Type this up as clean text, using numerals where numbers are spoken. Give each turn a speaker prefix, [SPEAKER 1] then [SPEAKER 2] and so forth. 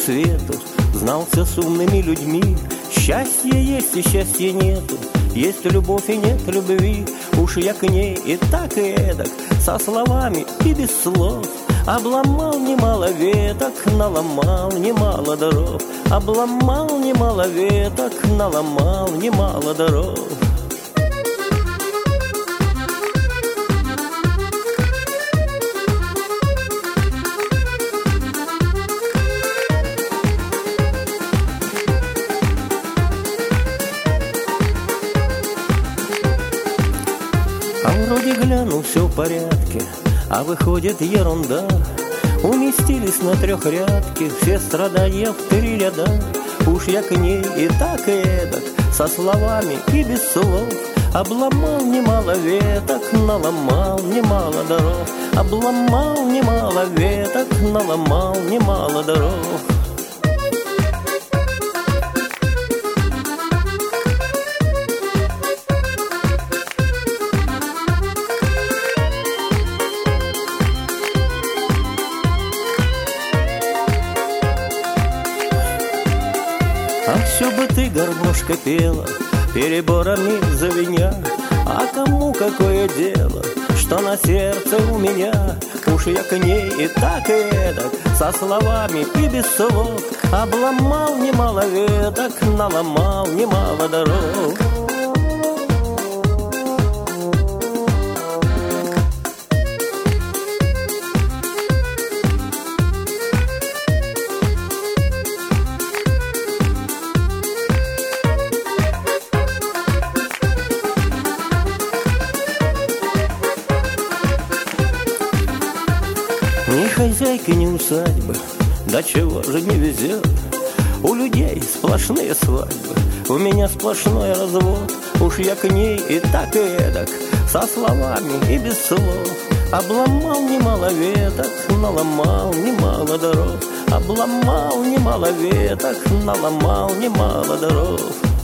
[SPEAKER 1] свету, знался с умными людьми. Счастье есть и счастья нету, есть любовь и нет любви. Уж я к ней и так и эдак, со словами и без слов. Обломал немало веток, наломал немало дров. Обломал немало веток, наломал немало дров. А вроде гляну, все в порядке, а выходит ерунда. Уместились на трехрядке все страдания в 3 ряда. Уж я к ней и так и эдак, со словами и без слов. Обломал немало веток, наломал немало дров. Обломал немало веток, наломал немало дров. А все бы ты, гармошка, пела, переборами звеня. А кому какое дело, что на сердце у меня? Уж я к ней и так и эдак, со словами и без слов. Обломал немало веток, наломал немало дров. Ни хозяйки, ни усадьбы, да чего же не везет. У людей сплошные свадьбы, у меня сплошной развод. Уж я к ней и так и эдак, со словами и без слов. Обломал немало веток, наломал немало дров. Обломал немало веток, наломал немало дров.